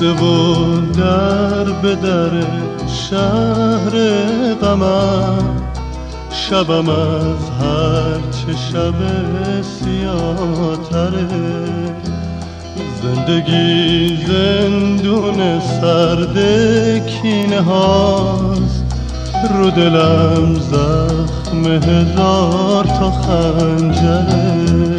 بسته و در به در شهر غمم، شبم از هر چه شب سیاه‌تره. زندگی زندون سرد کینه هاست، رو دلم زخم هزار تا خنجره.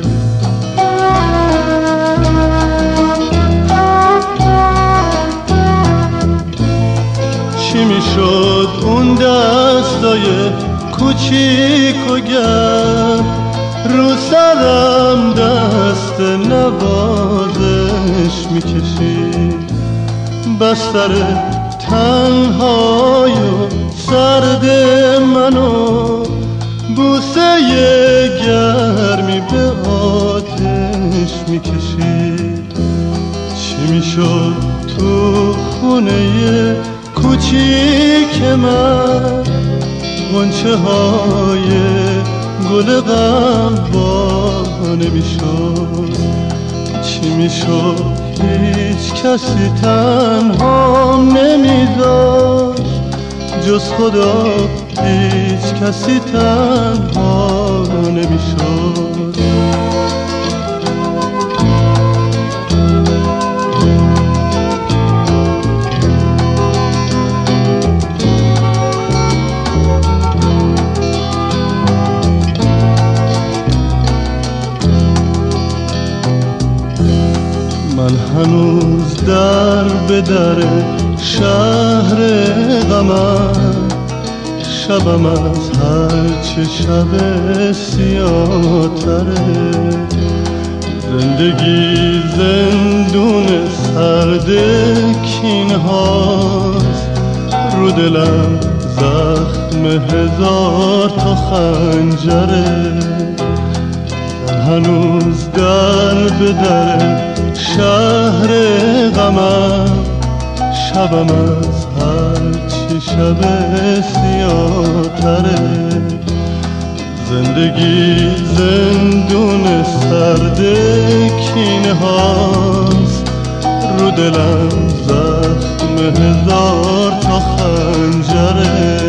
چی میشد اون دستای کوچیک و گرم، رو سرم دست نوازش میکشید. بستر تنهای و سرد منو بوسه گرمی به آتش میکشید. چی میشد تو خونه کوچیک من، غنچه های گل غم با نمیشد. چی میشد هیچ کسی تنهام نمیذاشت، جز خدا هیچ کسی تنها نمیشد. من هنوز در به در شهر غمم، شبم از هر چه شب سیاه‌تره. زندگی زندون سرد کینه هاست، رو دلم زخم هزار تا خنجره. من هنوز در به در شهر غمم، شبم از هر چه شب سیاه‌تره. زندگی زندون سرد کینه هاست، رو دلم زخم هزار تا خنجره.